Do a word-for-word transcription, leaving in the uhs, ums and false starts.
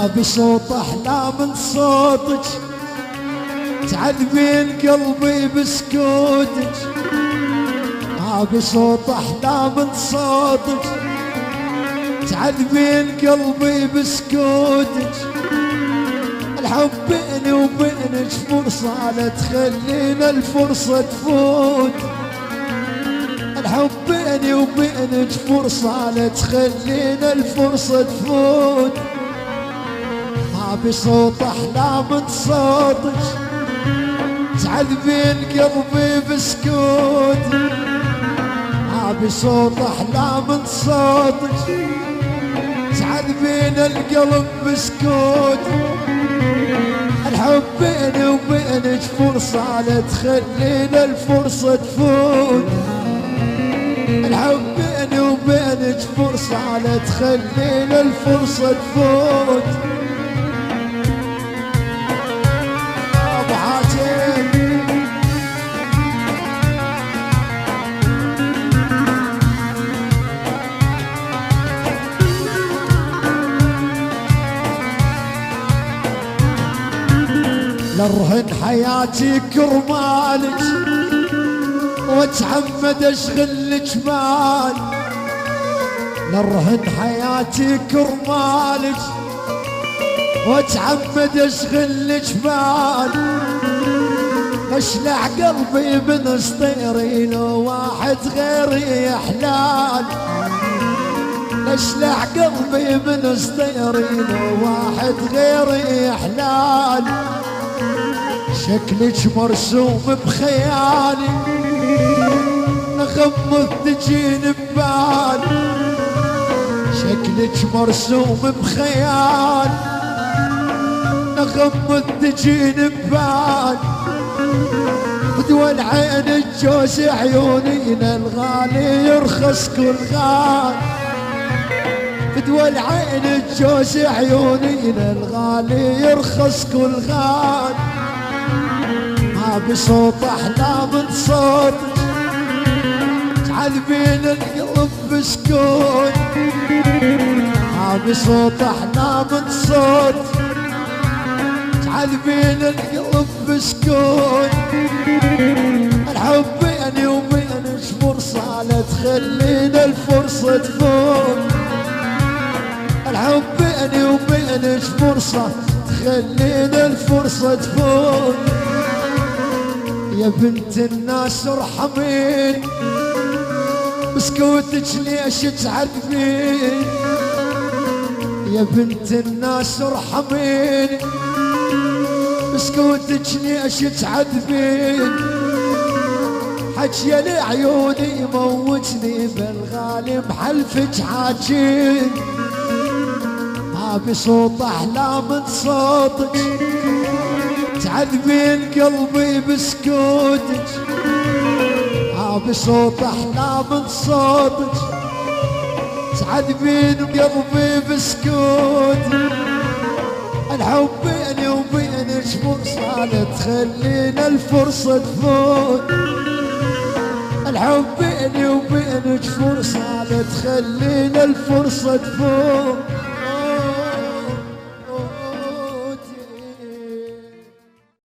بصوت أحلى من صوتك، تعذبين قلبي بسكوتك. بصوت أحلى من صوتك، تعذبين قلبي بسكوتك. الحب بيني وبينك فرصة لا تخلينا الفرصة تفوت. الحب بيني وبينك فرصة لا تخلينا الفرصة تفوت. بصوت أحلى من صوتك، تعذبين قلبي بسكوتك. بصوت أحلى من صوتك، تعذبين القلب بسكوتك. الحب بيني وبينك فرصة لا تخلينا الفرصة تفوت. الحب بيني وبينك فرصة لا تخلينا الفرصة تفوت. أبو حاتم لرهن حياتي كرمالك، واتعمد اشغل جمال. لرهن حياتي كرمالك، واتعمد اشغل جمال. اشلع قلبي من سطيري لو واحد غيري حلال. اشلع قلبي من سطيري لو واحد غيري حلال. شكلك مرسوم بخيالي، نغمض تجين ببالي. شكلك مرسوم بخيالي، نغمض تجين ببالي. بدوى العين الجوز عيونينا الغالي يرخص كل غالي. بدوى العين الجوز عيونينا الغالي يرخص كل غالي. بصوت أحلى من صوتك، تعذبين القلب بسكوت. بصوت أحلى من صوتك، تعذبين القلب بسكوت. الحب بيني وبينك فرصة لا تخلينا الفرصة تفوت. الحب بيني وبينك فرصة تخلينا الفرصة تفوت. يا بنت الناس ارحميني، بسكوتك ليش تعذبين. يا بنت الناس ارحميني، بسكوتك ليش تعذبين. حكي لعيوني موتني بالغالي بحلفك حاجين. بصوت أحلى من صوتك، تعذبين قلبي بسكوتك. بصوت أحلى من صوتك، تعذبين قلبي بسكوتك. الحب بيني وبينك فرصة لا تخلينا الفرصة تفوت. الحب بيني وبينك فرصة لا تخلينا الفرصة تفوت.